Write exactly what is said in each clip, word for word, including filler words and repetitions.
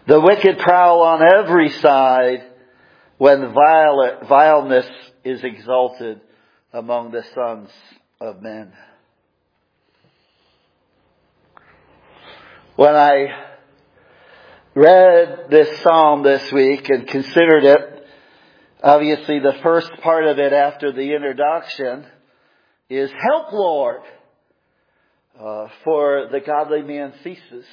The wicked prowl on every side when vile, vileness is exalted among the sons of men. When I read this psalm this week and considered it, obviously the first part of it after the introduction is help, Lord, uh, for the godly man ceases.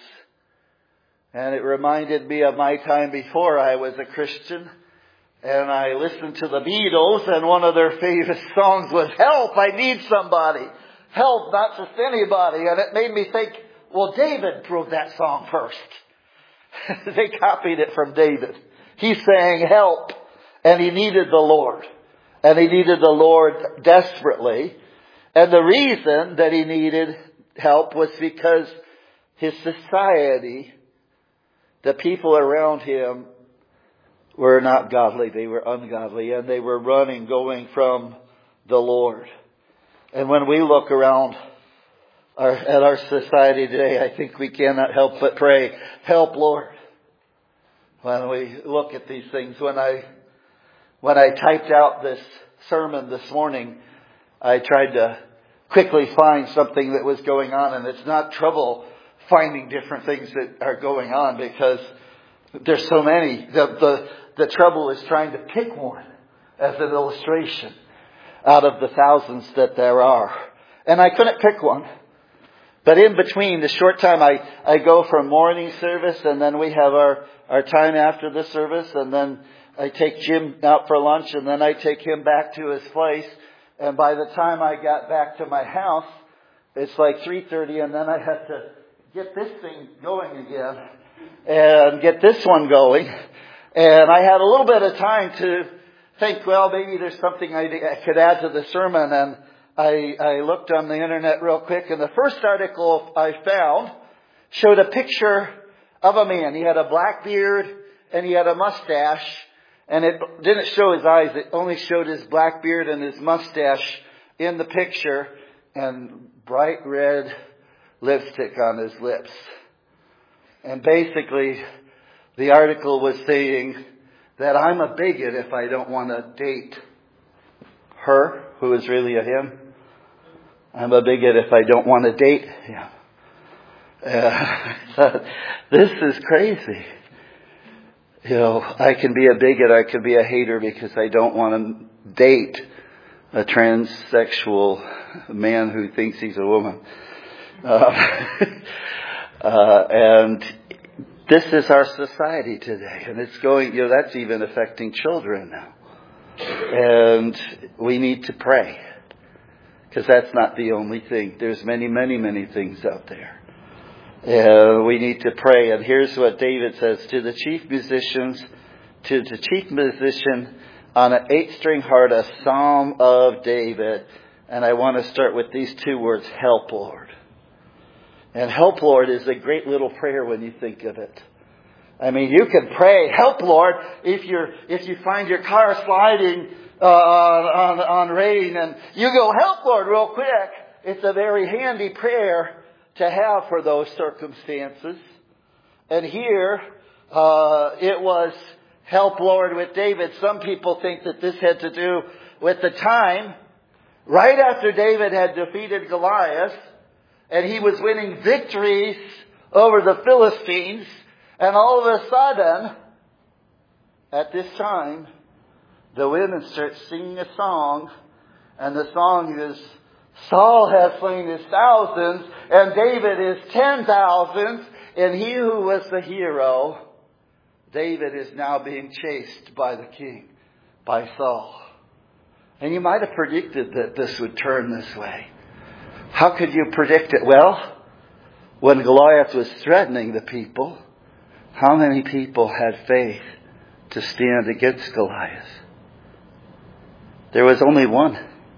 And it reminded me of my time before I was a Christian. And I listened to the Beatles, and one of their favorite songs was Help, I Need Somebody. Help, not just anybody. And it made me think, well, David wrote that song first. They copied it from David. He sang help, and he needed the Lord. And he needed the Lord desperately. And the reason that he needed help was because his society, the people around him, were not godly. They were ungodly, and they were running, going from the Lord. And when we look around our, at our society today, I think we cannot help but pray, help, Lord. When we look at these things, when I when I typed out this sermon this morning, I tried to quickly find something that was going on, and it's not trouble finding different things that are going on because there's so many. The, the, the trouble is trying to pick one as an illustration out of the thousands that there are. And I couldn't pick one. But in between, the short time I, I go from morning service, and then we have our, our time after the service, and then I take Jim out for lunch, and then I take him back to his place. And by the time I got back to my house, it's like three thirty, and then I have to get this thing going again and get this one going. And I had a little bit of time to think, well, maybe there's something I, I could add to the sermon. And I, I looked on the internet real quick, and the first article I found showed a picture of a man. He had a black beard and he had a mustache, and it didn't show his eyes. It only showed his black beard and his mustache in the picture, and bright red lipstick on his lips. And basically, the article was saying that I'm a bigot if I don't want to date her, who is really a him. I'm a bigot if I don't want to date him. Uh, this is crazy. You know, I can be a bigot, I can be a hater because I don't want to date a transsexual man who thinks he's a woman. Uh, uh, and this is our society today, and it's going, you know, that's even affecting children now. And we need to pray, because that's not the only thing. There's many, many, many things out there. Uh, we need to pray. And here's what David says to the chief musicians, to the chief musician on an eight-string harp, a psalm of David. And I want to start with these two words, help, Lord. And help, Lord, is a great little prayer when you think of it. I mean, you can pray, help, Lord, if you're if you find your car sliding uh, on, on rain, and you go, help, Lord, real quick. It's a very handy prayer to have for those circumstances. And here, uh, it was help, Lord, with David. Some people think that this had to do with the time right after David had defeated Goliath, and he was winning victories over the Philistines. And all of a sudden, at this time, the women start singing a song. And the song is, Saul has slain his thousands, and David is ten thousands. And he who was the hero, David, is now being chased by the king, by Saul. And you might have predicted that this would turn this way. How could you predict it? Well, when Goliath was threatening the people, how many people had faith to stand against Goliath? There was only one.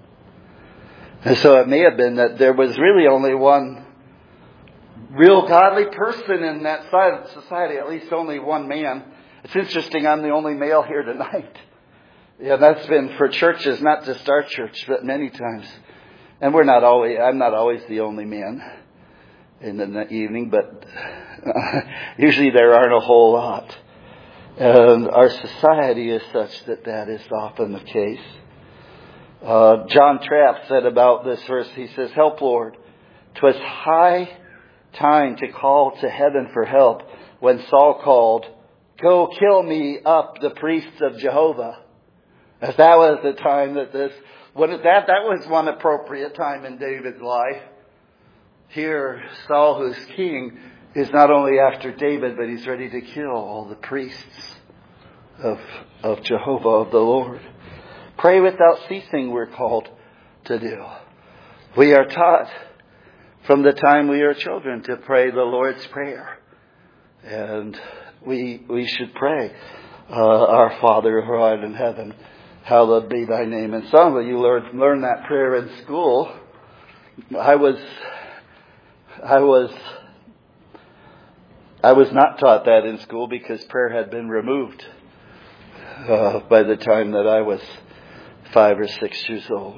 And so it may have been that there was really only one real godly person in that side of society, at least only one man. It's interesting, I'm the only male here tonight. Yeah, that's been for churches, not just our church, but many times. And we're not always, I'm not always the only man. in the evening, but usually there aren't a whole lot. And our society is such that that is often the case. Uh, John Trapp said about this verse, he says, "Help, Lord. 'Twas high time to call to heaven for help when Saul called, 'Go kill me up the priests of Jehovah.'" As that was the time that this, when that, that was one appropriate time in David's life. Here, Saul, who's king, is not only after David, but he's ready to kill all the priests of, of Jehovah, of the Lord. Pray without ceasing, we're called to do. We are taught from the time we are children to pray the Lord's Prayer. And we we should pray, uh, "Our Father who art in heaven, hallowed be thy name." And some of you learn, learn that prayer in school. I was, I was, I was not taught that in school because prayer had been removed uh, by the time that I was five or six years old.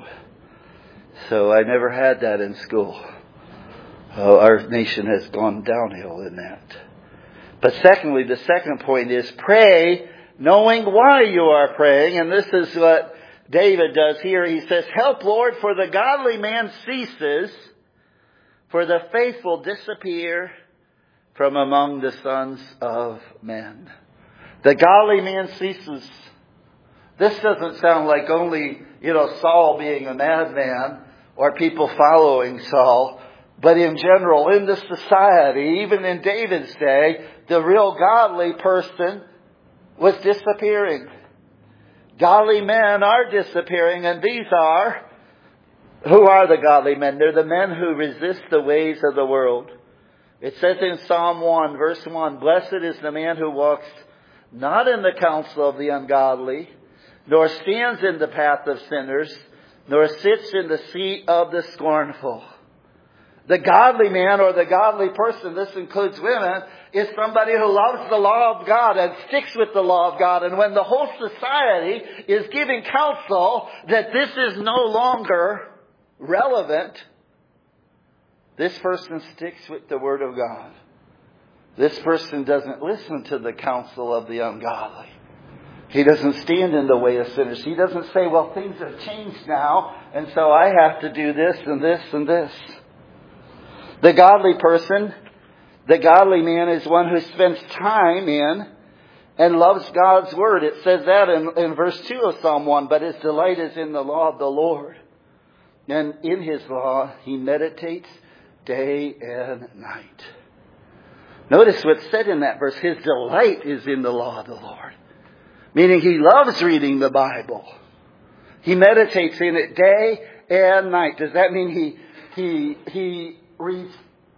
So I never had that in school. Uh, our nation has gone downhill in that. But secondly, the second point is pray knowing why you are praying. And this is what David does here. He says, "Help, Lord, for the godly man ceases, for the faithful disappear from among the sons of men." The godly man ceases. This doesn't sound like only, you know, Saul being a madman or people following Saul. But in general, in the society, even in David's day, the real godly person was disappearing. Godly men are disappearing, and these are, who are the godly men? They're the men who resist the ways of the world. It says in Psalm one, verse one, "Blessed is the man who walks not in the counsel of the ungodly, nor stands in the path of sinners, nor sits in the seat of the scornful." The godly man or the godly person, this includes women, is somebody who loves the law of God and sticks with the law of God. And when the whole society is giving counsel that this is no longer relevant, this person sticks with the Word of God. This person doesn't listen to the counsel of the ungodly. He doesn't stand in the way of sinners. He doesn't say, "Well, things have changed now, and so I have to do this and this and this." The godly person, the godly man, is one who spends time in and loves God's Word. It says that in, in verse two of Psalm one, "But his delight is in the law of the Lord. And in his law he meditates day and night." Notice what's said in that verse. His delight is in the law of the Lord. Meaning he loves reading the Bible. He meditates in it day and night. Does that mean he he he reads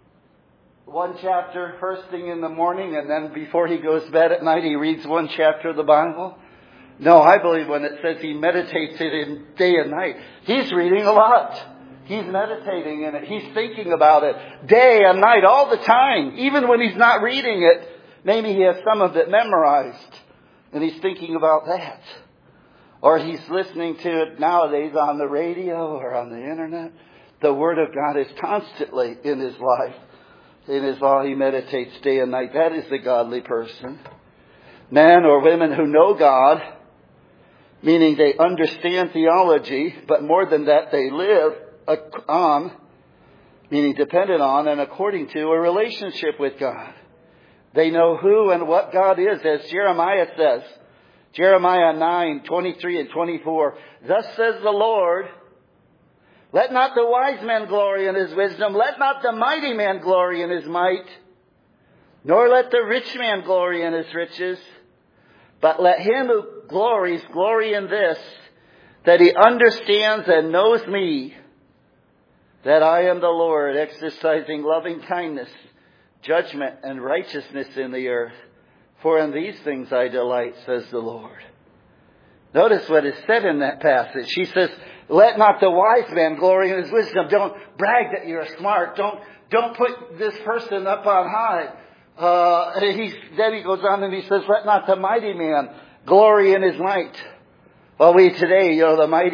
one chapter first thing in the morning and then before he goes to bed at night he reads one chapter of the Bible? No, I believe when it says he meditates it in day and night, he's reading a lot. He's meditating in it. He's thinking about it day and night all the time. Even when he's not reading it, maybe he has some of it memorized and he's thinking about that. Or he's listening to it nowadays on the radio or on the internet. The Word of God is constantly in his life. In his law he meditates day and night. That is the godly person. Men or women who know God, meaning they understand theology, but more than that, they live on, meaning dependent on and according to a relationship with God. They know who and what God is, as Jeremiah says. Jeremiah nine, twenty-three and twenty-four. "Thus says the Lord, let not the wise man glory in his wisdom, let not the mighty man glory in his might, nor let the rich man glory in his riches, but let him who glories glory in this, that he understands and knows me, that I am the Lord, exercising loving kindness, judgment, and righteousness in the earth. For in these things I delight, says the Lord." Notice what is said in that passage. He says, let not the wise man glory in his wisdom. Don't brag that you're smart. Don't, don't put this person up on high. Uh, he's, then he goes on and he says, let not the mighty man glory in his might. Well, we today, you know, the mighty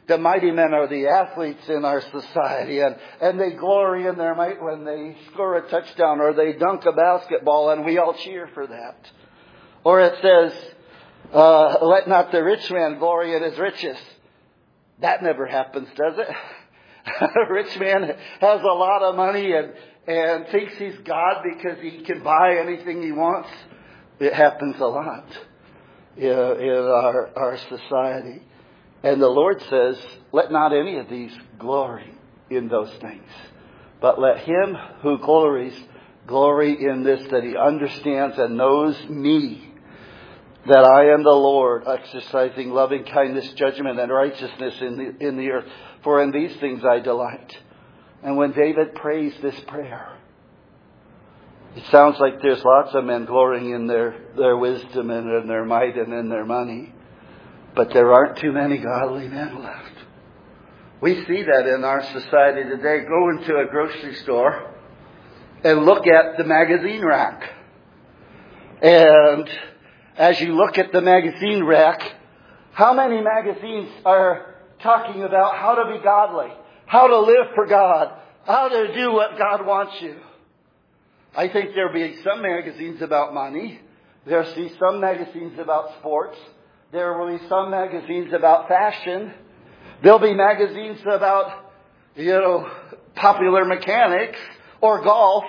the mighty men are the athletes in our society, and, and they glory in their might when they score a touchdown or they dunk a basketball, and we all cheer for that. Or it says, uh, let not the rich man glory in his riches. That never happens, does it? A rich man has a lot of money and, and thinks he's God because he can buy anything he wants. It happens a lot in, in our, our society. And the Lord says, let not any of these glory in those things, but let him who glories glory in this, that he understands and knows me, that I am the Lord, exercising loving kindness, judgment, and righteousness in the, in the earth. For in these things I delight. And when David prays this prayer, it sounds like there's lots of men glorying in their, their wisdom and in their might and in their money. But there aren't too many godly men left. We see that in our society today. Go into a grocery store and look at the magazine rack. And as you look at the magazine rack, how many magazines are talking about how to be godly, how to live for God, how to do what God wants you? I think there'll be some magazines about money. There'll be some magazines about sports. There will be some magazines about fashion. There'll be magazines about, you know, popular mechanics or golf.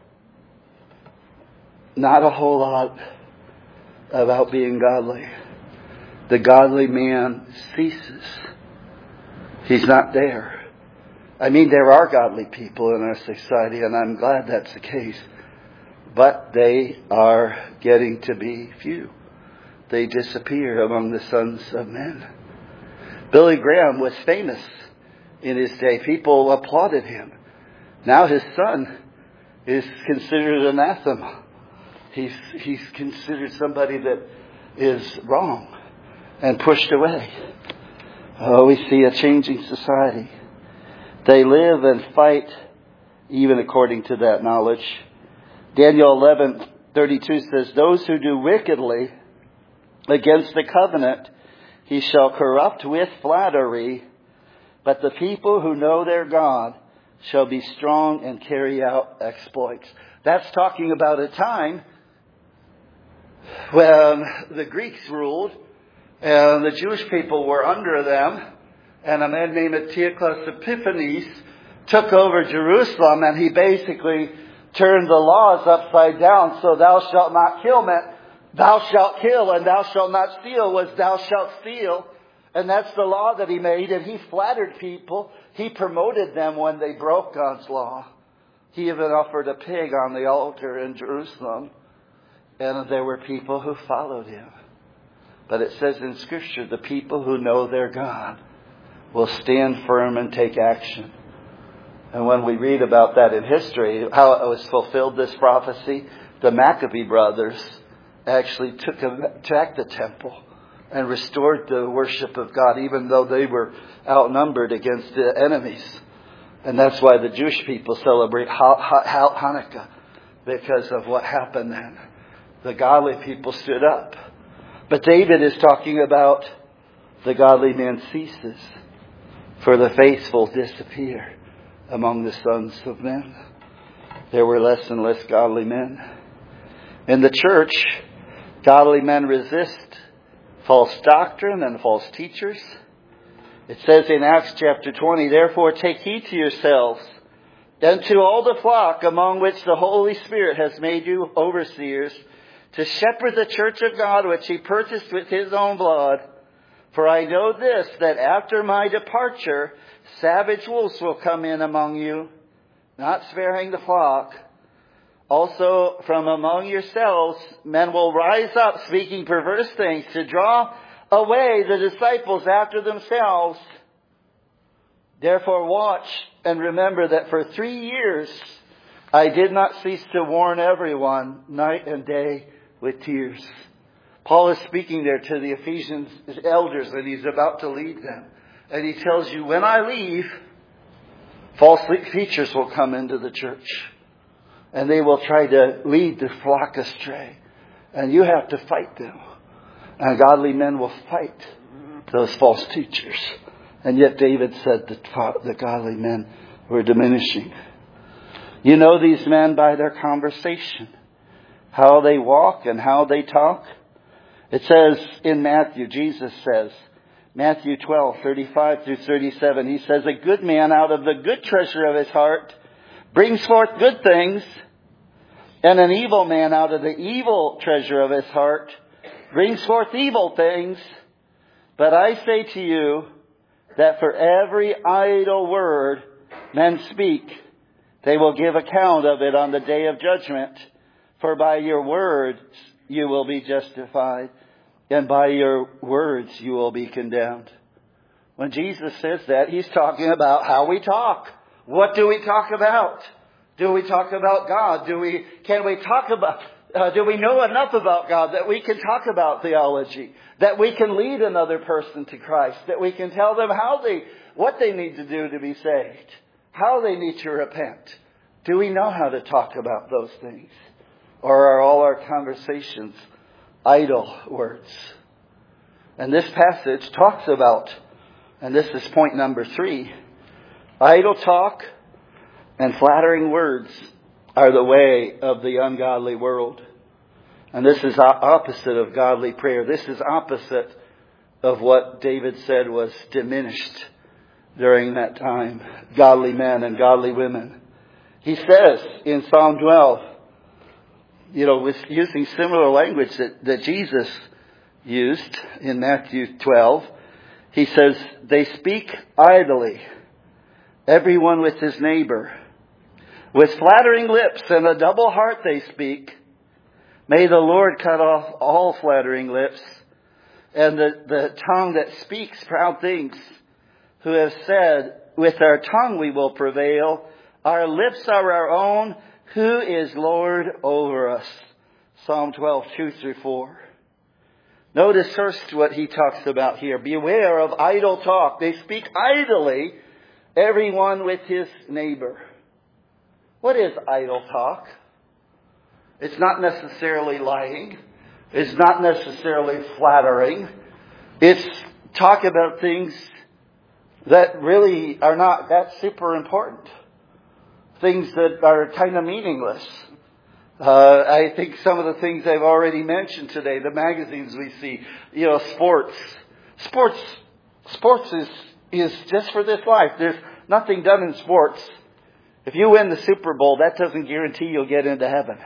Not a whole lot about being godly. The godly man ceases. He's not there. I mean, there are godly people in our society, and I'm glad that's the case. But they are getting to be few. They disappear among the sons of men. Billy Graham was famous in his day. People applauded him. Now his son is considered anathema. He's, he's considered somebody that is wrong and pushed away. Oh, we see a changing society. They live and fight even according to that knowledge. Daniel eleven thirty-two says, those who do wickedly against the covenant, he shall corrupt with flattery, but the people who know their God shall be strong and carry out exploits. That's talking about a time when the Greeks ruled and the Jewish people were under them, and a man named Antiochus Epiphanes took over Jerusalem, and he basically turned the laws upside down. So thou shalt not kill meant thou shalt kill, and thou shalt not steal was thou shalt steal. And that's the law that he made, and he flattered people. He promoted them when they broke God's law. He even offered a pig on the altar in Jerusalem. And there were people who followed him. But it says in Scripture, the people who know their God will stand firm and take action. And when we read about that in history, how it was fulfilled, this prophecy, the Maccabee brothers actually took attacked the temple and restored the worship of God, even though they were outnumbered against the enemies. And that's why the Jewish people celebrate Hanukkah, because of what happened then. The godly people stood up. But David is talking about the godly man ceases, for the faithful disappear among the sons of men. There were less and less godly men. In the church, godly men resist false doctrine and false teachers. It says in Acts chapter twenty, therefore take heed to yourselves and to all the flock among which the Holy Spirit has made you overseers, to shepherd the church of God which he purchased with his own blood. For I know this, that after my departure, savage wolves will come in among you, not sparing the flock. Also from among yourselves, men will rise up speaking perverse things to draw away the disciples after themselves. Therefore watch and remember that for three years I did not cease to warn everyone night and day with tears. Paul is speaking there to the Ephesians elders, and he's about to lead them. And he tells you, when I leave, false teachers will come into the church. And they will try to lead the flock astray. And you have to fight them. And godly men will fight those false teachers And yet David said that the godly men were diminishing. You know these men by their conversation, how they walk and how they talk. It says in Matthew, Jesus says, Matthew twelve, thirty-five through thirty-seven, he says, a good man out of the good treasure of his heart brings forth good things, and an evil man out of the evil treasure of his heart brings forth evil things. But I say to you that for every idle word men speak, they will give account of it on the day of judgment. For by your words you will be justified, and by your words you will be condemned. When Jesus says that, He's talking about how we talk. What do we talk about? Do we talk about God? Do we, can we talk about, uh, do we know enough about God that we can talk about theology? That we can lead another person to Christ? That we can tell them how they, what they need to do to be saved? How they need to repent? Do we know how to talk about those things? Or are all our conversations idle words? And this passage talks about, and this is point number three, idle talk and flattering words are the way of the ungodly world. And this is opposite of godly prayer. This is opposite of what David said was diminished during that time. Godly men and godly women. He says in Psalm twelve, you know, with using similar language that, that Jesus used in Matthew twelve, he says, they speak idly, everyone with his neighbor. With flattering lips and a double heart they speak. May the Lord cut off all flattering lips and the, the tongue that speaks proud things, who have said, with our tongue we will prevail. Our lips are our own. Who is Lord over us? Psalm twelve, two through four. Notice first what he talks about here. Beware of idle talk. They speak idly, everyone with his neighbor. What is idle talk? It's not necessarily lying. It's not necessarily flattering. It's talk about things that really are not that super important. Things that are kind of meaningless. Uh, I think some of the things I've already mentioned today, the magazines we see, you know, sports. Sports, sports is, is just for this life. There's nothing done in sports. If you win the Super Bowl, that doesn't guarantee you'll get into heaven.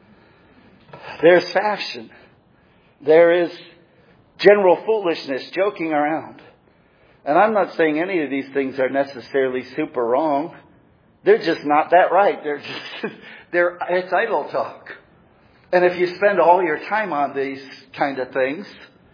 There's fashion. There is general foolishness, joking around. And I'm not saying any of these things are necessarily super wrong. They're just not that right. They're just, they're, it's idle talk. And if you spend all your time on these kind of things,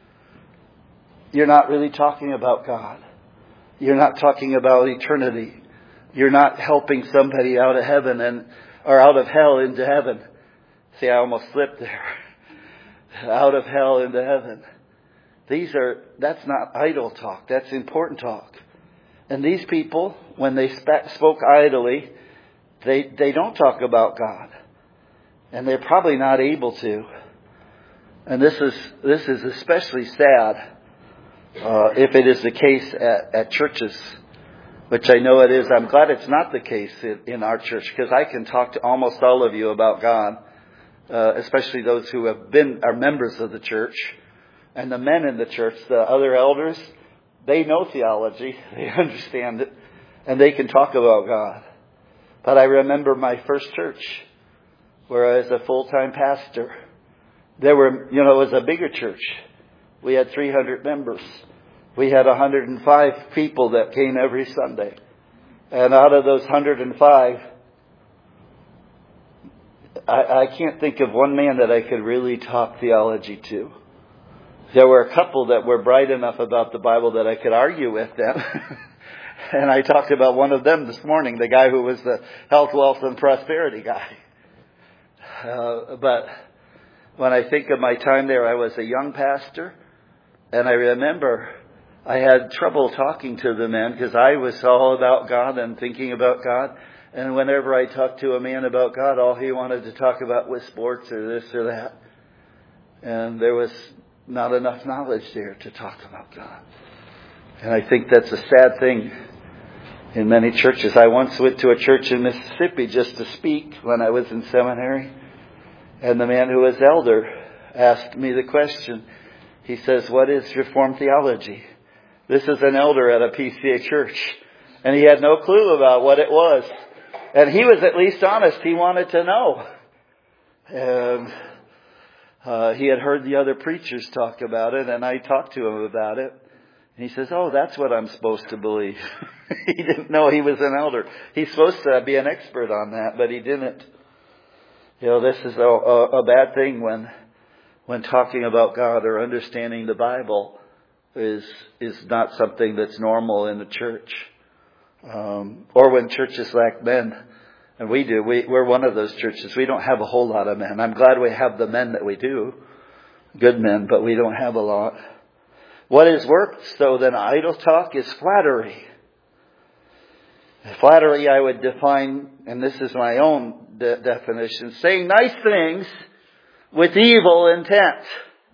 you're not really talking about God. You're not talking about eternity. You're not helping somebody out of heaven and or out of hell into heaven. See, I almost slipped there. Out of hell into heaven. These are, that's not idle talk. That's important talk. And these people, when they sp- spoke idly, they, they don't talk about God. And they're probably not able to. And this is, this is especially sad, uh, if it is the case at, at churches. Which I know it is. I'm glad it's not the case in, in our church, because I can talk to almost all of you about God, uh, especially those who have been are members of the church. And the men in the church, the other elders, they know theology, they understand it, and they can talk about God. But I remember my first church, where I was a full-time pastor. There were, you know, it was a bigger church. We had three hundred members. We had one hundred five people that came every Sunday. And out of those one hundred five, I, I can't think of one man that I could really talk theology to. There were a couple that were bright enough about the Bible that I could argue with them. And I talked about one of them this morning, the guy who was the health, wealth, and prosperity guy. Uh, but when I think of my time there, I was a young pastor. And I remember I had trouble talking to the men because I was all about God and thinking about God. And whenever I talked to a man about God, all he wanted to talk about was sports or this or that. And there was not enough knowledge there to talk about God. And I think that's a sad thing in many churches. I once went to a church in Mississippi just to speak when I was in seminary. And the man who was elder asked me the question. He says, "What is Reformed theology?" This is an elder at a P C A church. And he had no clue about what it was. And he was at least honest. He wanted to know. And uh, he had heard the other preachers talk about it. And I talked to him about it. And he says, "Oh, that's what I'm supposed to believe." He didn't know he was an elder. He's supposed to be an expert on that, but he didn't. You know, this is a, a, a bad thing when when talking about God or understanding the Bible is is not something that's normal in the church. Um, or when churches lack men. And we do. We, we're one of those churches. We don't have a whole lot of men. I'm glad we have the men that we do. Good men, but we don't have a lot. What is worse, though, than idle talk is flattery. Flattery I would define, and this is my own de- definition, saying nice things with evil intent.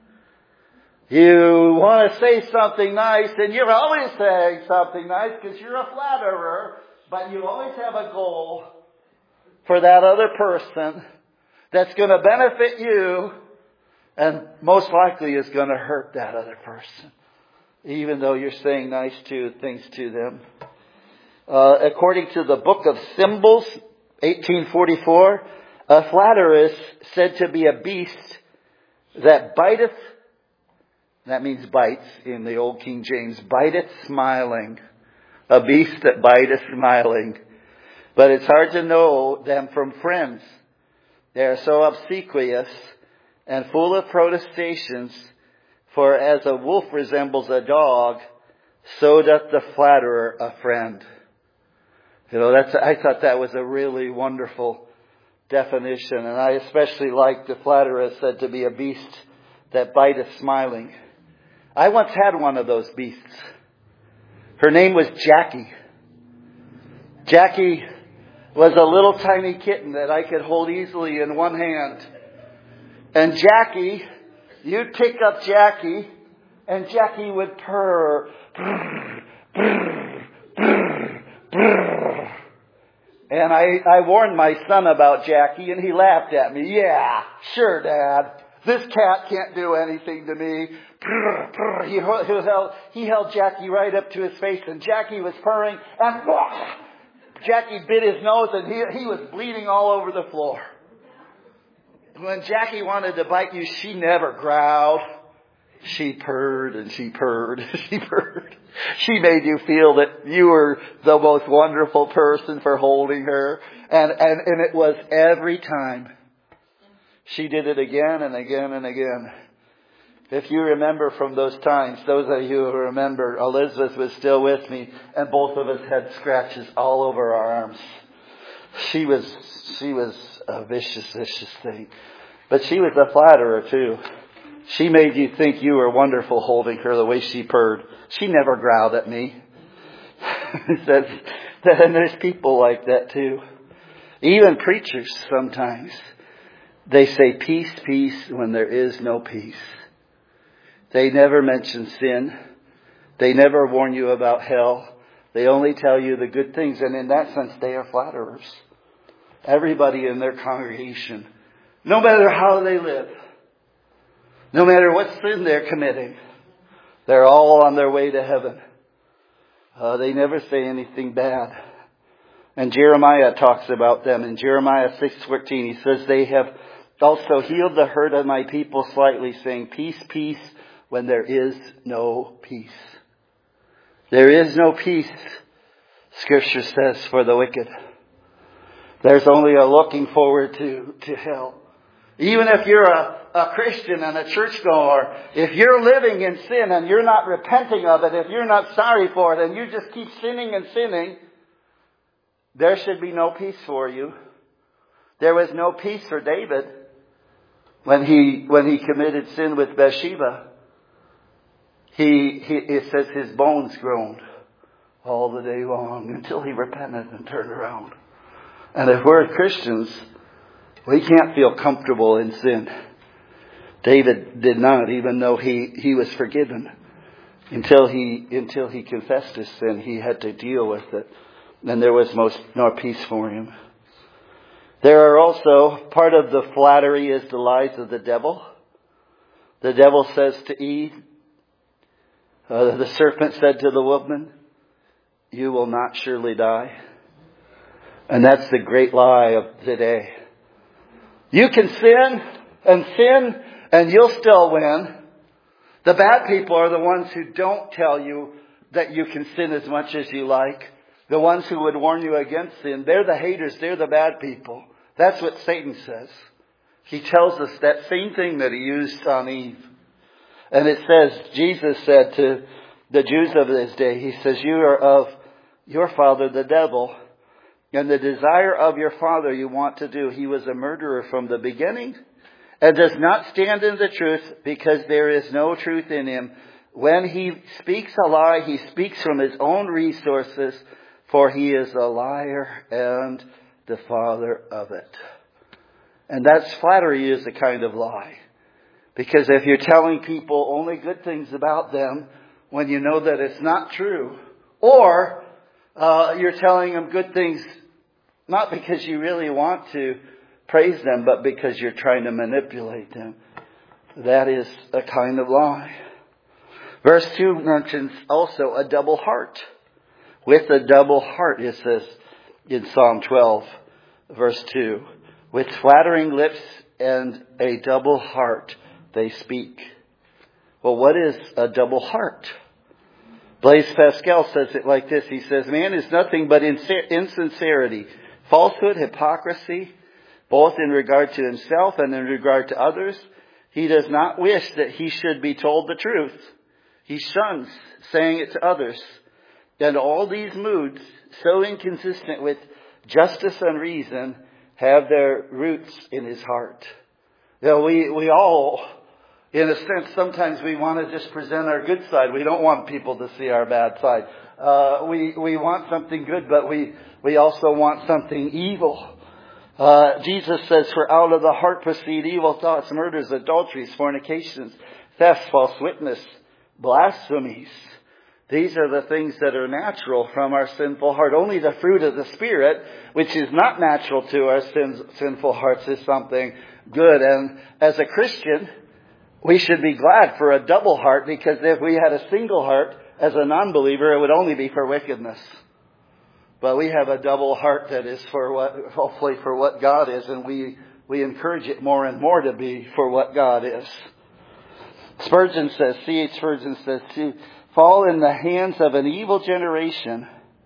You want to say something nice, and you're always saying something nice because you're a flatterer, but you always have a goal for that other person that's going to benefit you and most likely is going to hurt that other person, even though you're saying nice to things to them. Uh, according to the Book of Symbols, eighteen forty-four, a flatterer is said to be a beast that biteth, that means bites in the old King James, biteth smiling. A beast that biteth smiling. But it's hard to know them from friends. They are so obsequious and full of protestations, for as a wolf resembles a dog, so doth the flatterer a friend. You know, that's, I thought that was a really wonderful definition. And I especially like the flatterer said to be a beast that biteth smiling. I once had one of those beasts. Her name was Jackie. Jackie was a little tiny kitten that I could hold easily in one hand. And Jackie, you'd pick up Jackie, and Jackie would purr. Purr, purr, purr, purr. And I, I warned my son about Jackie, and he laughed at me. "Yeah, sure, Dad. This cat can't do anything to me." Purr, purr. He, he, held, he held Jackie right up to his face, and Jackie was purring, and wah, Jackie bit his nose, and he, he was bleeding all over the floor. When Jackie wanted to bite you, she never growled. She purred and she purred and she purred. She made you feel that you were the most wonderful person for holding her. And, and, and it was every time. She did it again and again and again. If you remember from those times, those of you who remember, Elizabeth was still with me, and both of us had scratches all over our arms. She was, she was a vicious, vicious thing. But she was a flatterer too. She made you think you were wonderful holding her the way she purred. She never growled at me. That's, and there's people like that too. Even preachers sometimes. They say peace, peace when there is no peace. They never mention sin. They never warn you about hell. They only tell you the good things. And in that sense, they are flatterers. Everybody in their congregation, no matter how they live, no matter what sin they're committing, they're all on their way to heaven. Uh, they never say anything bad. And Jeremiah talks about them. In Jeremiah six fourteen, he says, "They have also healed the hurt of my people slightly, saying, peace, peace, when there is no peace." There is no peace, Scripture says, for the wicked. There's only a looking forward to, to hell. Even if you're a, a Christian and a churchgoer, if you're living in sin and you're not repenting of it, if you're not sorry for it, and you just keep sinning and sinning, there should be no peace for you. There was no peace for David when he when he committed sin with Bathsheba. He, he it says his bones groaned all the day long until he repented and turned around. And if we're Christians, we can't feel comfortable in sin. David did not, even though he, he was forgiven. Until he, until he confessed his sin, he had to deal with it. And there was most, no peace for him. There are also, part of the flattery is the lies of the devil. The devil says to Eve, uh, the serpent said to the woman, you will not surely die. And that's the great lie of today. You can sin and sin and you'll still win. The bad people are the ones who don't tell you that you can sin as much as you like. The ones who would warn you against sin. They're the haters. They're the bad people. That's what Satan says. He tells us that same thing that he used on Eve. And it says, Jesus said to the Jews of his day, he says, you are of your father, the devil, and the desire of your father you want to do. He was a murderer from the beginning and does not stand in the truth because there is no truth in him. When he speaks a lie, he speaks from his own resources, for he is a liar and the father of it. And that's flattery is a kind of lie. Because if you're telling people only good things about them when you know that it's not true, or uh, you're telling them good things not because you really want to praise them, but because you're trying to manipulate them, that is a kind of lie. Verse two mentions also a double heart. With a double heart, it says in Psalm twelve, verse two, with flattering lips and a double heart they speak. Well, what is a double heart? Blaise Pascal says it like this. He says, man is nothing but insincerity, falsehood, hypocrisy, both in regard to himself and in regard to others. He does not wish that he should be told the truth. He shuns saying it to others. And all these moods, so inconsistent with justice and reason, have their roots in his heart. You know, we, we all, in a sense, sometimes we want to just present our good side. We don't want people to see our bad side. Uh, we, we want something good, but we, we also want something evil. Uh, Jesus says, for out of the heart proceed evil thoughts, murders, adulteries, fornications, thefts, false witness, blasphemies. These are the things that are natural from our sinful heart. Only the fruit of the Spirit, which is not natural to our sins, sinful hearts, is something good. And as a Christian, we should be glad for a double heart, because if we had a single heart as a non-believer, it would only be for wickedness. But we have a double heart that is for what, hopefully for what God is, and we, we encourage it more and more to be for what God is. Spurgeon says, C H Spurgeon says, to fall in the hands of an evil generation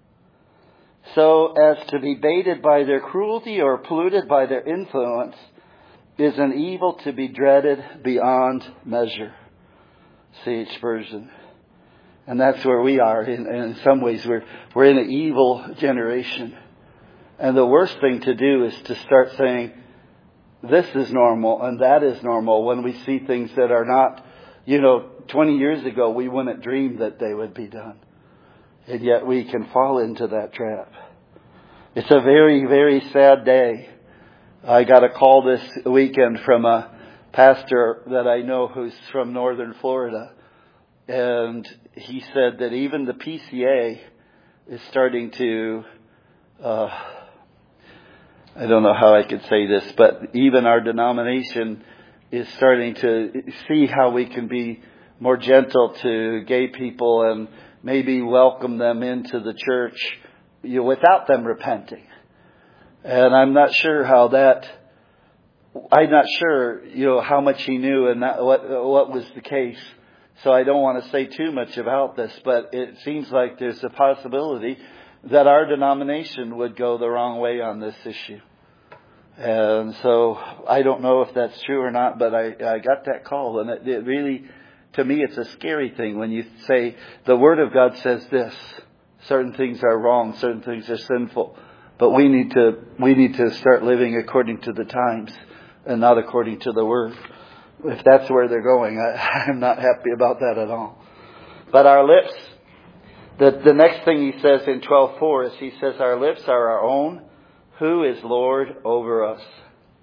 so as to be baited by their cruelty or polluted by their influence is an evil to be dreaded beyond measure. C H Spurgeon. And that's where we are. In, in some ways, we're, we're in an evil generation. And the worst thing to do is to start saying, this is normal and that is normal, when we see things that are not, you know, twenty years ago, we wouldn't dream that they would be done. And yet we can fall into that trap. It's a very, very sad day. I got a call this weekend from a pastor that I know who's from northern Florida. And he said that even the P C A is starting to, uh, I don't know how I could say this, but even our denomination is starting to see how we can be more gentle to gay people and maybe welcome them into the church, you know, without them repenting. And I'm not sure how that, I'm not sure, you know, how much he knew and that, what what was the case. So I don't want to say too much about this, but it seems like there's a possibility that our denomination would go the wrong way on this issue. And so I don't know if that's true or not, but I, I got that call, and it, it really, to me, it's a scary thing when you say the Word of God says this. Certain things are wrong, certain things are sinful, but we need to we need to start living according to the times and not according to the Word. If that's where they're going, I, I'm not happy about that at all. But our lips, the, the next thing he says in twelve four is he says, our lips are our own. Who is Lord over us?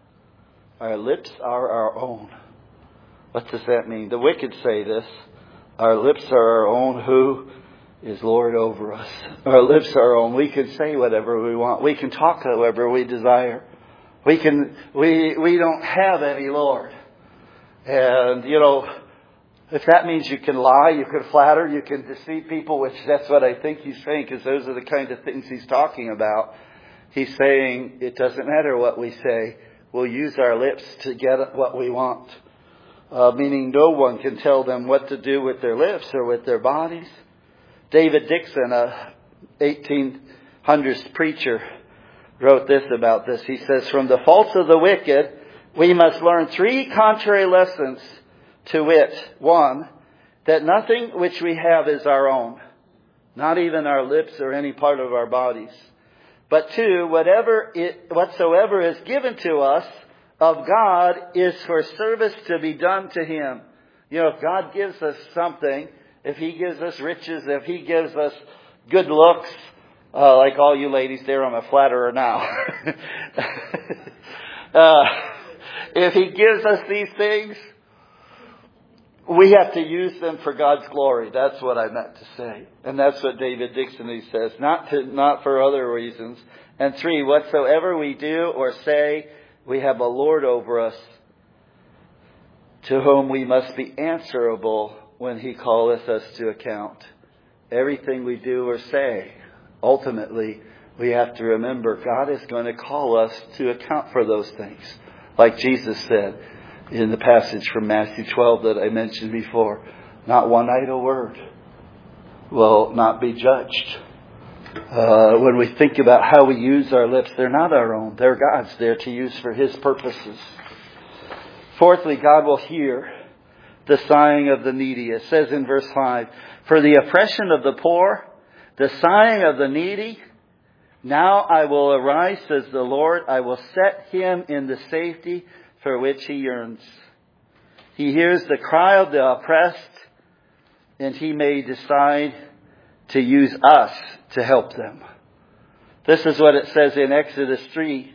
Our lips are our own. What does that mean? The wicked say this. Our lips are our own. Who is Lord over us? Our lips are our own. We can say whatever we want. We can talk however we desire. We can, we, we don't have any Lord. And, you know, if that means you can lie, you can flatter, you can deceive people, which that's what I think he's saying, because those are the kind of things he's talking about. He's saying it doesn't matter what we say. We'll use our lips to get what we want. Uh, meaning no one can tell them what to do with their lips or with their bodies. David Dixon, a eighteen hundreds preacher, wrote this about this. He says, from the faults of the wicked, we must learn three contrary lessons, to wit, one, that nothing which we have is our own, not even our lips or any part of our bodies. But two, whatever it, whatsoever is given to us of God is for service to be done to Him. You know, if God gives us something, if He gives us riches, if He gives us good looks, uh, like all you ladies there, I'm a flatterer now. uh, if He gives us these things, we have to use them for God's glory. That's what I meant to say. And that's what David Dixon he says. Not to, not for other reasons. And three, whatsoever we do or say, we have a Lord over us, to whom we must be answerable when He calleth us to account. Everything we do or say, ultimately, we have to remember God is going to call us to account for those things. Like Jesus said in the passage from Matthew twelve that I mentioned before, not one idle word will not be judged. Uh, when we think about how we use our lips, they're not our own. They're God's. They're to use for His purposes. Fourthly, God will hear the sighing of the needy. It says in verse five, for the oppression of the poor, the sighing of the needy, now I will arise, says the Lord. I will set him in the safety for which he yearns. He hears the cry of the oppressed, and He may decide to use us to help them. This is what it says in Exodus three.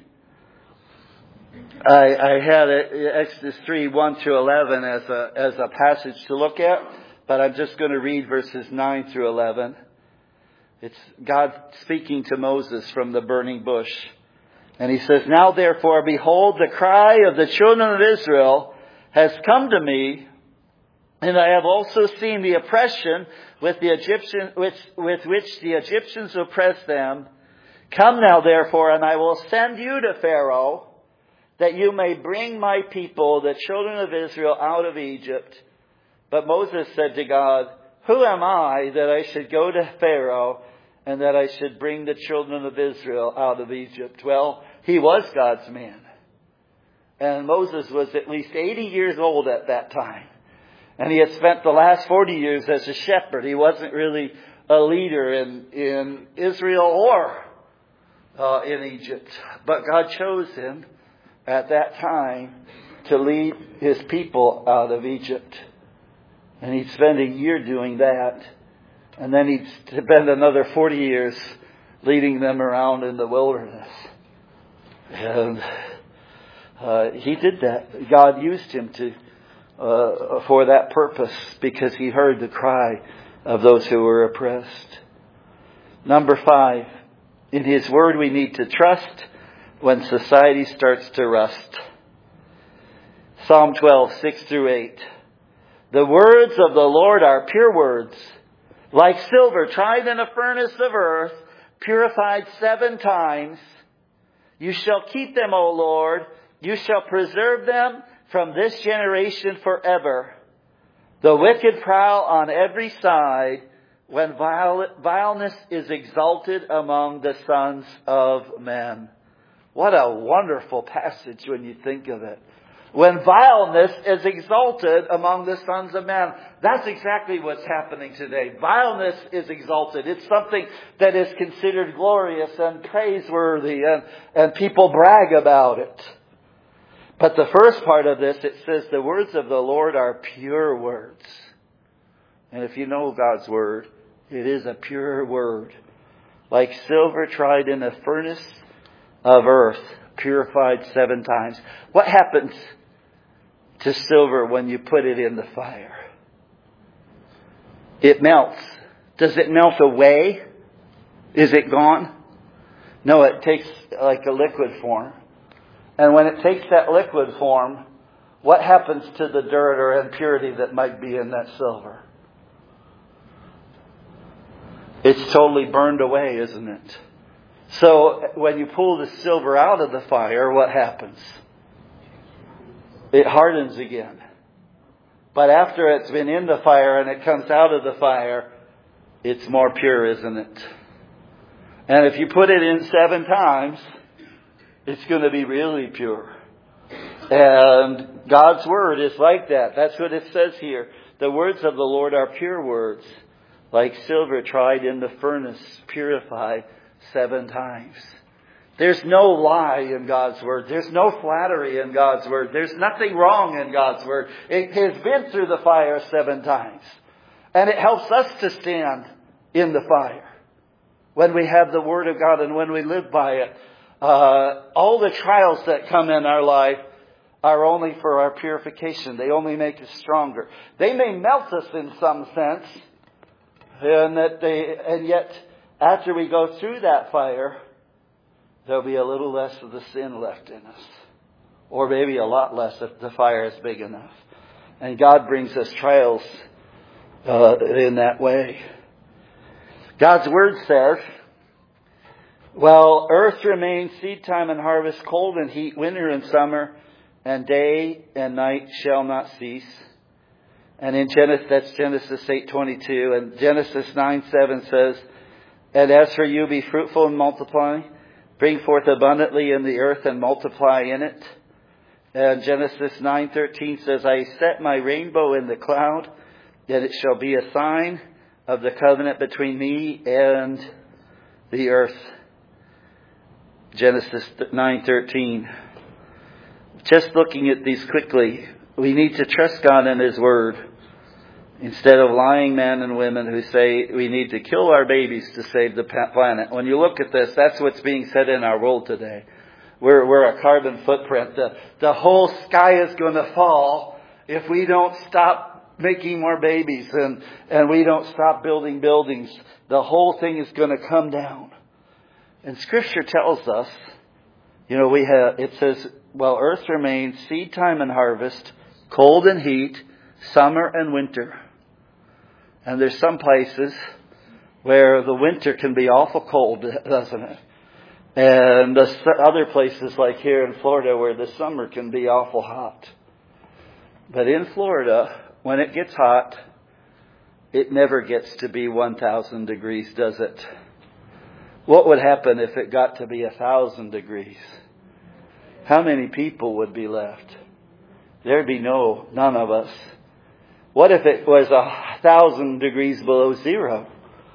I, I had it, Exodus three, one through eleven as a, as a passage to look at, but I'm just going to read verses nine through eleven. It's God speaking to Moses from the burning bush. And He says, now therefore, behold, the cry of the children of Israel has come to me, and I have also seen the oppression with the Egyptian, with, with which the Egyptians oppress them. Come now, therefore, and I will send you to Pharaoh, that you may bring my people, the children of Israel, out of Egypt. But Moses said to God, who am I that I should go to Pharaoh and that I should bring the children of Israel out of Egypt? Well, he was God's man. And Moses was at least eighty years old at that time. And he had spent the last forty years as a shepherd. He wasn't really a leader in, in Israel or uh, in Egypt. But God chose him at that time to lead His people out of Egypt. And he'd spend a year doing that. And then he'd spend another forty years leading them around in the wilderness. And uh, he did that. God used him to uh, for that purpose, because he heard the cry of those who were oppressed. Number five, in His Word we need to trust when society starts to rust. Psalm twelve, six through eight. The words of the Lord are pure words, like silver tried in a furnace of earth, purified seven times. You shall keep them, O Lord. You shall preserve them from this generation forever. The wicked prowl on every side when vile, vileness is exalted among the sons of men. What a wonderful passage when you think of it. When vileness is exalted among the sons of men. That's exactly what's happening today. Vileness is exalted. It's something that is considered glorious and praiseworthy, and, and people brag about it. But the first part of this, it says the words of the Lord are pure words. And if you know God's Word, it is a pure word. Like silver tried in a furnace of earth, purified seven times. What happens to silver when you put it in the fire? it melts. Does it melt away? Is it gone? No, it takes like a liquid form. And when it takes that liquid form, what happens to the dirt or impurity that might be in that silver? It's totally burned away, isn't it? So when you pull the silver out of the fire, what happens? It hardens again. But after it's been in the fire and it comes out of the fire, it's more pure, isn't it? And if you put it in seven times, it's going to be really pure. And God's Word is like that. That's what it says here. The words of the Lord are pure words, like silver tried in the furnace, purified seven times. There's no lie in God's Word. There's no flattery in God's Word. There's nothing wrong in God's Word. It has been through the fire seven times. And it helps us to stand in the fire when we have the Word of God and when we live by it. Uh, all the trials that come in our life are only for our purification. They only make us stronger. They may melt us in some sense, and that they, and yet after we go through that fire, there'll be a little less of the sin left in us. Or maybe a lot less if the fire is big enough. And God brings us trials uh, in that way. God's Word says, while earth remains, seed time and harvest, cold and heat, winter and summer, and day and night shall not cease. And in Genesis, that's Genesis eight twenty-two. And Genesis nine seven says, and as for you, be fruitful and multiply. Bring forth abundantly in the earth and multiply in it. And Genesis nine thirteen says, I set my rainbow in the cloud, that it shall be a sign of the covenant between me and the earth. Genesis nine thirteen. Just looking at these quickly, we need to trust God and His Word instead of lying men and women who say we need to kill our babies to save the planet. When you look at this, that's what's being said in our world today. We're, we're a carbon footprint. The, the whole sky is going to fall if we don't stop making more babies and, and we don't stop building buildings. The whole thing is going to come down. And Scripture tells us, you know, we have, it says, well, earth remains, seed time and harvest, cold and heat, summer and winter. And there's some places where the winter can be awful cold, doesn't it? And the other places like here in Florida where the summer can be awful hot. But in Florida, when it gets hot, it never gets to be one thousand degrees, does it? What would happen if it got to be one thousand degrees? How many people would be left? There'd be no, none of us. What if it was a thousand degrees below zero?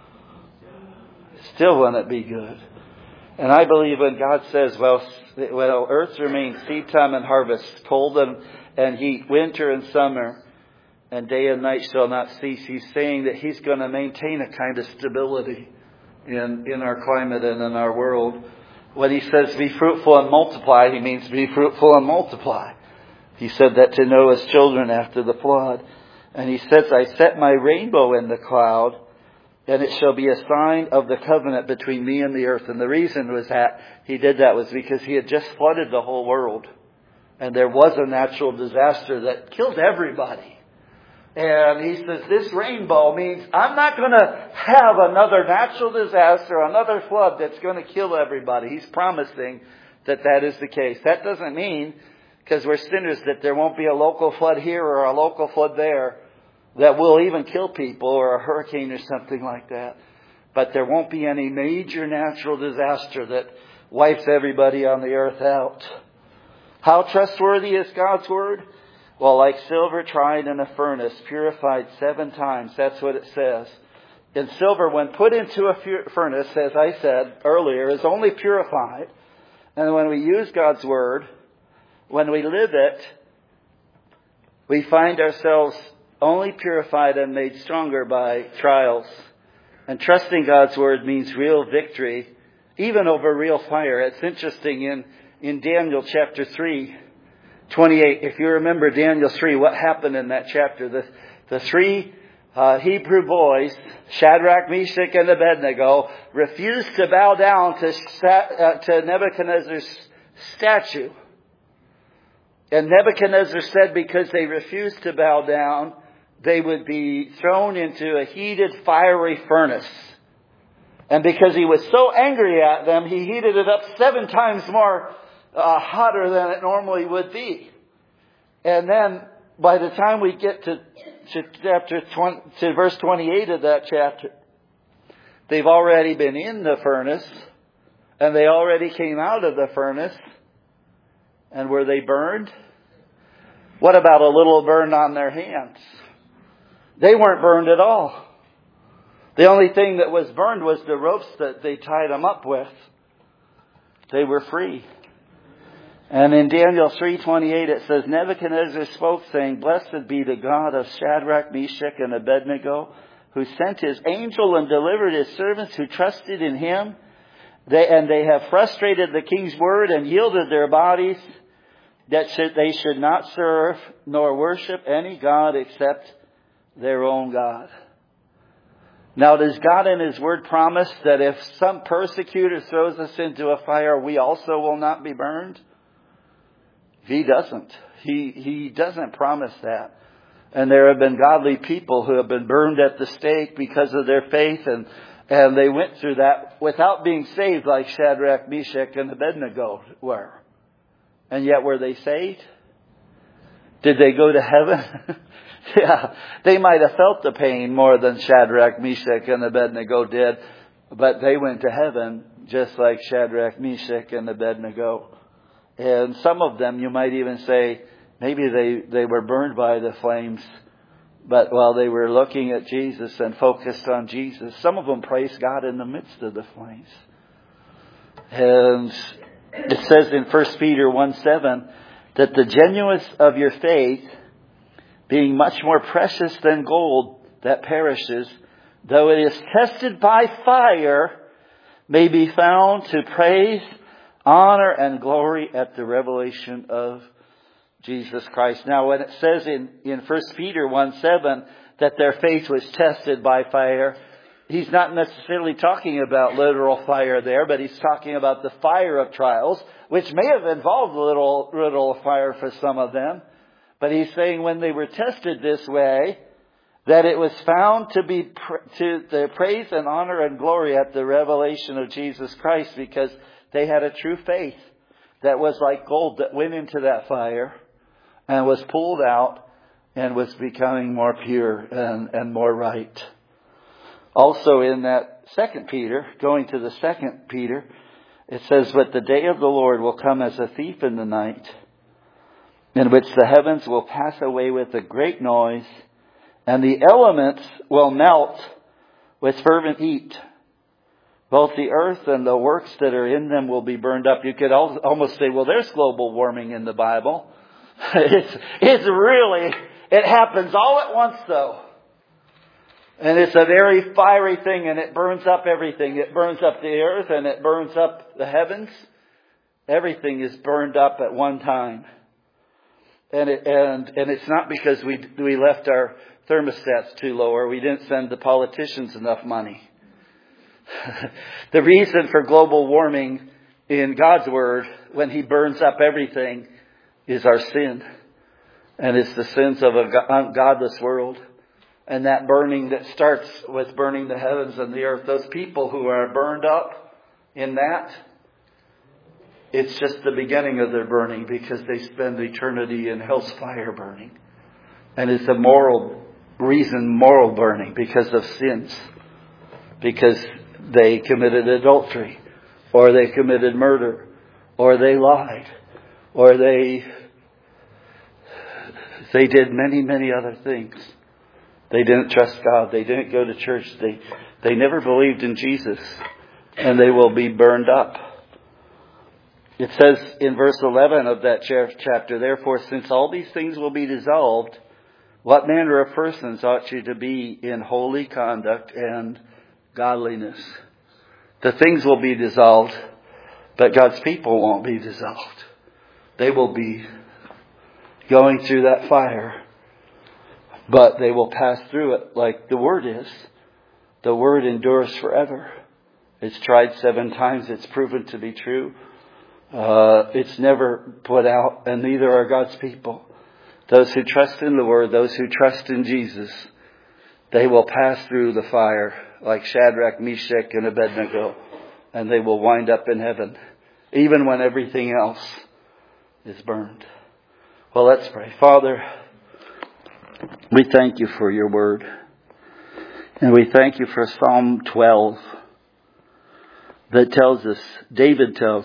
Still wouldn't it be good? And I believe when God says, well, well, earth remains seed time and harvest, cold and, and heat, winter and summer, and day and night shall not cease. He's saying that He's going to maintain a kind of stability in, in our climate and in our world. When He says be fruitful and multiply, He means be fruitful and multiply. He said that to Noah's children after the flood. And He says, I set my rainbow in the cloud, and it shall be a sign of the covenant between me and the earth. And the reason was that He did that was because He had just flooded the whole world. And there was a natural disaster that killed everybody. And He says, this rainbow means I'm not going to have another natural disaster, another flood that's going to kill everybody. He's promising that that is the case. That doesn't mean, because we're sinners, that there won't be a local flood here or a local flood there that will even kill people, or a hurricane or something like that. But there won't be any major natural disaster that wipes everybody on the earth out. How trustworthy is God's Word? Well, like silver tried in a furnace, purified seven times. That's what it says. And silver, when put into a furnace, as I said earlier, is only purified. And when we use God's Word, when we live it, we find ourselves only purified and made stronger by trials. And trusting God's Word means real victory, even over real fire. It's interesting in, in Daniel chapter three, twenty-eight. If you remember Daniel three, what happened in that chapter? The, the three uh, Hebrew boys, Shadrach, Meshach, and Abednego, refused to bow down to, uh, to Nebuchadnezzar's statue. And Nebuchadnezzar said because they refused to bow down, they would be thrown into a heated, fiery furnace. And because he was so angry at them, he heated it up seven times more uh, hotter than it normally would be. And then by the time we get to, to chapter twenty, to verse twenty-eight of that chapter, they've already been in the furnace, and they already came out of the furnace. And were they burned? What about a little burn on their hands? They weren't burned at all. The only thing that was burned was the ropes that they tied them up with. They were free. And in Daniel three twenty-eight it says, Nebuchadnezzar spoke, saying, Blessed be the God of Shadrach, Meshach, and Abednego, who sent his angel and delivered his servants who trusted in him. They, and they have frustrated the king's word and yielded their bodies, that should, they should not serve nor worship any God except their own God. Now, does God in His Word promise that if some persecutor throws us into a fire, we also will not be burned? He doesn't. He, he doesn't promise that. And there have been godly people who have been burned at the stake because of their faith, and, and they went through that without being saved like Shadrach, Meshach, and Abednego were. And yet were they saved? Did they go to heaven? Yeah, they might have felt the pain more than Shadrach, Meshach, and Abednego did, but they went to heaven just like Shadrach, Meshach, and Abednego. And some of them, you might even say, maybe they, they were burned by the flames, but while they were looking at Jesus and focused on Jesus, some of them praised God in the midst of the flames. And it says in First Peter one seven that the genuineness of your faith, being much more precious than gold that perishes, though it is tested by fire, may be found to praise, honor, and glory at the revelation of Jesus Christ. Now, when it says in, in First Peter one seven that their faith was tested by fire, he's not necessarily talking about literal fire there, but he's talking about the fire of trials, which may have involved literal, literal fire for some of them. But he's saying when they were tested this way, that it was found to be to the praise and honor and glory at the revelation of Jesus Christ, because they had a true faith that was like gold that went into that fire and was pulled out and was becoming more pure and, and more right. Also in that Second Peter, going to the Second Peter, it says, But the day of the Lord will come as a thief in the night, in which the heavens will pass away with a great noise, and the elements will melt with fervent heat. Both the earth and the works that are in them will be burned up. You could almost say, well, there's global warming in the Bible. it's, it's really, it happens all at once though. And it's a very fiery thing, and it burns up everything. It burns up the earth and it burns up the heavens. Everything is burned up at one time. And it, and and it's not because we we left our thermostats too low, or we didn't send the politicians enough money. The reason for global warming in God's Word, when He burns up everything, is our sin. And it's the sins of a godless world. And that burning that starts with burning the heavens and the earth, those people who are burned up in that, it's just the beginning of their burning, because they spend eternity in hell's fire burning. And it's a moral reason, moral burning, because of sins. Because they committed adultery, or they committed murder, or they lied, or they they did many, many other things. They didn't trust God. They didn't go to church. They they never believed in Jesus, and they will be burned up. It says in verse eleven of that chapter, Therefore, since all these things will be dissolved, what manner of persons ought you to be in holy conduct and godliness? The things will be dissolved, but God's people won't be dissolved. They will be going through that fire. But they will pass through it like the Word is. The Word endures forever. It's tried seven times. It's proven to be true. Uh, it's never put out, and neither are God's people. Those who trust in the Word, those who trust in Jesus, they will pass through the fire like Shadrach, Meshach, and Abednego, and they will wind up in heaven, even when everything else is burned. Well, let's pray. Father, we thank you for your Word, and we thank you for Psalm twelve that tells us, David tells,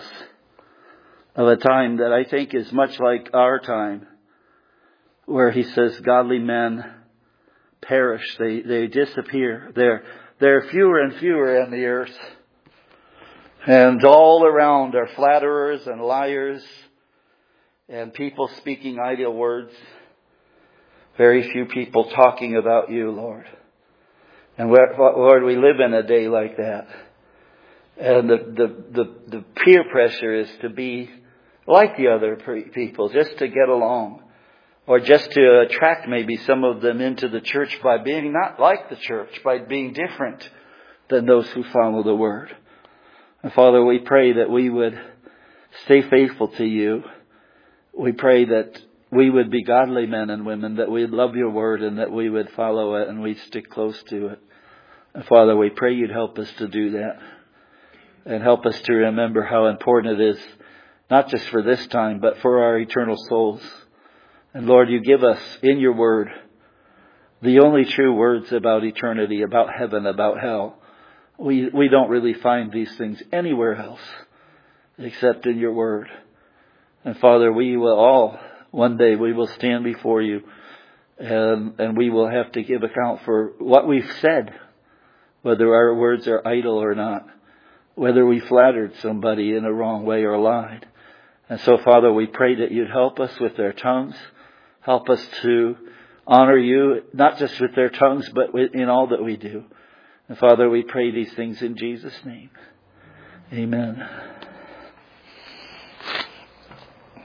of a time that I think is much like our time, where he says, godly men perish, they, they disappear. They're, they're fewer and fewer in the earth. And all around are flatterers and liars and people speaking idle words. Very few people talking about you, Lord. And Lord, we live in a day like that. And the, the, the, the peer pressure is to be like the other people, just to get along. Or just to attract maybe some of them into the church by being not like the church, by being different than those who follow the Word. And Father, we pray that we would stay faithful to you. We pray that we would be godly men and women, that we'd love your Word and that we would follow it and we'd stick close to it. And Father, we pray you'd help us to do that. And help us to remember how important it is, not just for this time, but for our eternal souls. And Lord, you give us in your Word the only true words about eternity, about heaven, about hell. We we don't really find these things anywhere else except in your Word. And Father, we will all, one day we will stand before you and, and we will have to give account for what we've said, whether our words are idle or not, whether we flattered somebody in a wrong way or lied. And so, Father, we pray that you'd help us with our tongues. Help us to honor you, not just with their tongues, but in all that we do. And Father, we pray these things in Jesus' name. Amen.